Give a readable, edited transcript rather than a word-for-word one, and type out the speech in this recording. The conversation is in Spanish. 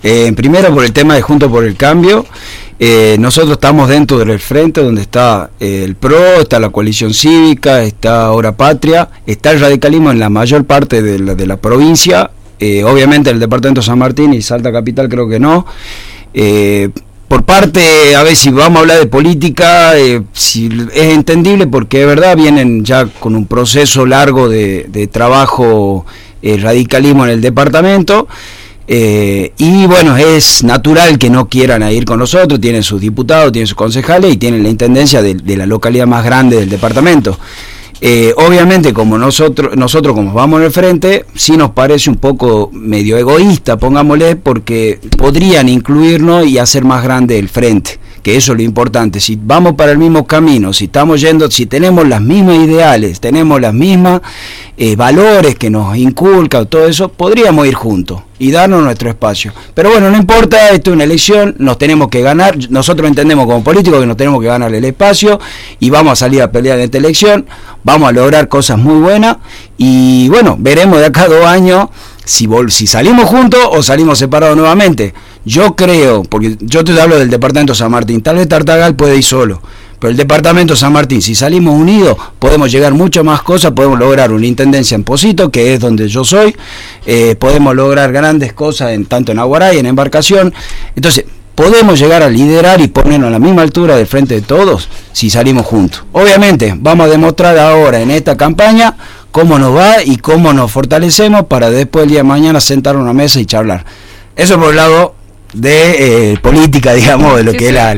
Primero por el tema de Juntos por el Cambio. Nosotros estamos dentro del frente donde está el PRO, está la coalición cívica, está Hora Patria, está el radicalismo en la mayor parte de la provincia, obviamente el departamento de San Martín y Salta Capital creo que no. Por parte, a ver si vamos a hablar de política, si es entendible porque de verdad vienen ya con un proceso largo de trabajo, radicalismo en el departamento. Y bueno, es natural que no quieran ir con nosotros, tienen sus diputados, tienen sus concejales y tienen la intendencia de la localidad más grande del departamento. Obviamente como nosotros como vamos en el frente, sí nos parece un poco medio egoísta, pongámosle, porque podrían incluirnos y hacer más grande el frente, que eso es lo importante. Si vamos para el mismo camino, si estamos yendo, si tenemos las mismas ideales, tenemos las mismas valores que nos inculcan, todo eso, podríamos ir juntos y darnos nuestro espacio. Pero bueno, no importa, esto es una elección, nos tenemos que ganar, nosotros entendemos como políticos que nos tenemos que ganar el espacio y vamos a salir a pelear en esta elección, vamos a lograr cosas muy buenas y bueno, veremos de acá a 2 años si salimos juntos o salimos separados nuevamente. Yo creo, porque yo te hablo del departamento de San Martín, tal vez Tartagal puede ir solo, pero el departamento de San Martín, si salimos unidos, podemos llegar mucho más cosas, podemos lograr una intendencia en Pocito, que es donde yo soy, podemos lograr grandes cosas tanto en Aguaray, en Embarcación, entonces podemos llegar a liderar y ponernos a la misma altura del frente de todos si salimos juntos. Obviamente, vamos a demostrar ahora en esta campaña cómo nos va y cómo nos fortalecemos para después el día de mañana sentar a una mesa y charlar. Eso por el lado de política, digamos, de lo que es la